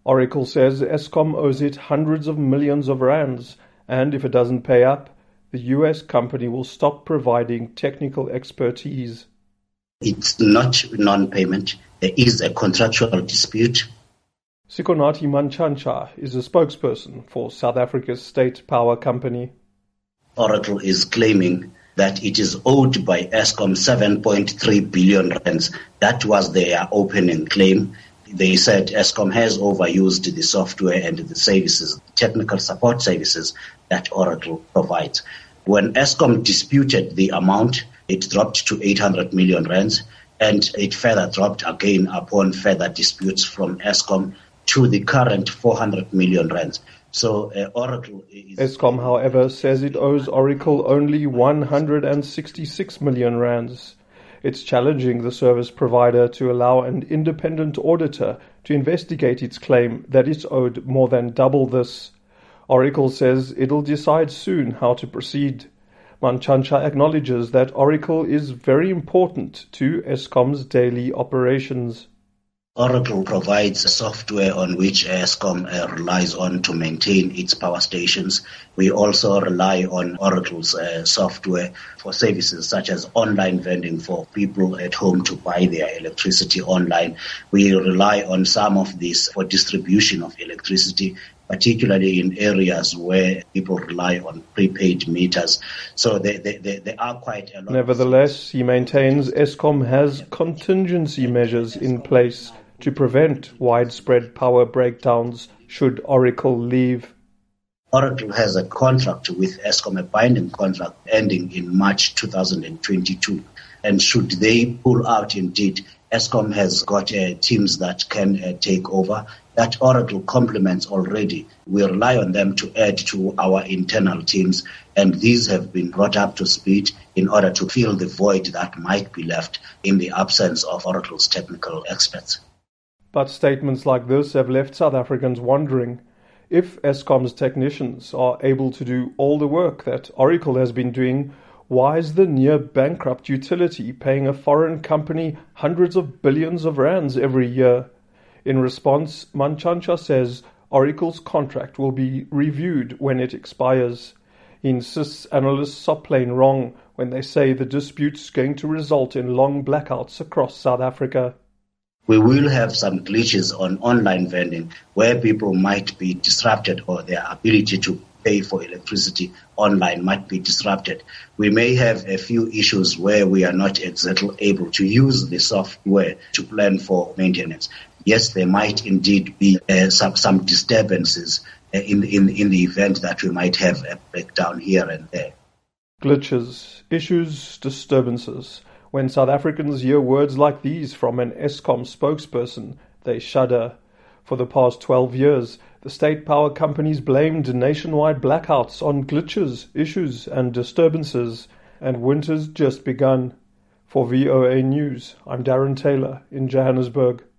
Oracle says Eskom owes it hundreds of millions of rands, and if it doesn't pay up, the US company will stop providing technical expertise. It's not non-payment. There is a contractual dispute. Sikonathi Mantshantsha is a spokesperson for South Africa's state power company. Oracle is claiming that it is owed by Eskom 7.3 billion rands. That was their opening claim. They said Eskom has overused the software and the services, technical support services that Oracle provides. When Eskom disputed the amount, it dropped to 800 million rands, and it further dropped again upon further disputes from Eskom to the current 400 million rands. So Oracle is... Eskom, however, says it owes Oracle only 166 million rands. It's challenging the service provider to allow an independent auditor to investigate its claim that it's owed more than double this. Oracle says it'll decide soon how to proceed. Mantshantsha acknowledges that Oracle is very important to Eskom's daily operations. Oracle provides software on which Eskom relies on to maintain its power stations. We also rely on Oracle's software for services such as online vending for people at home to buy their electricity online. We rely on some of this for distribution of electricity, particularly in areas where people rely on prepaid meters. So there are quite a lot. Nevertheless, he maintains Eskom has contingency measures in place to prevent widespread power breakdowns should Oracle leave. Oracle has a contract with Eskom, a binding contract ending in March 2022. And should they pull out indeed, Eskom has got teams that can take over. That Oracle complements already. We rely on them to add to our internal teams, and these have been brought up to speed in order to fill the void that might be left in the absence of Oracle's technical experts. But statements like this have left South Africans wondering if Eskom's technicians are able to do all the work that Oracle has been doing. Why is the near-bankrupt utility paying a foreign company hundreds of billions of rands every year? In response, Mantshantsha says Oracle's contract will be reviewed when it expires. He insists analysts are plain wrong when they say the dispute's going to result in long blackouts across South Africa. We will have some glitches on online vending where people might be disrupted or their ability to pay for electricity online might be disrupted. We may have a few issues where we are not exactly able to use the software to plan for maintenance. Yes, there might indeed be some disturbances in the event that we might have a breakdown here and there. Glitches, issues, disturbances. When South Africans hear words like these from an Eskom spokesperson, they shudder. For the past 12 years, the state power companies blamed nationwide blackouts on glitches, issues and disturbances, and winter's just begun. For VOA News, I'm Darren Taylor in Johannesburg.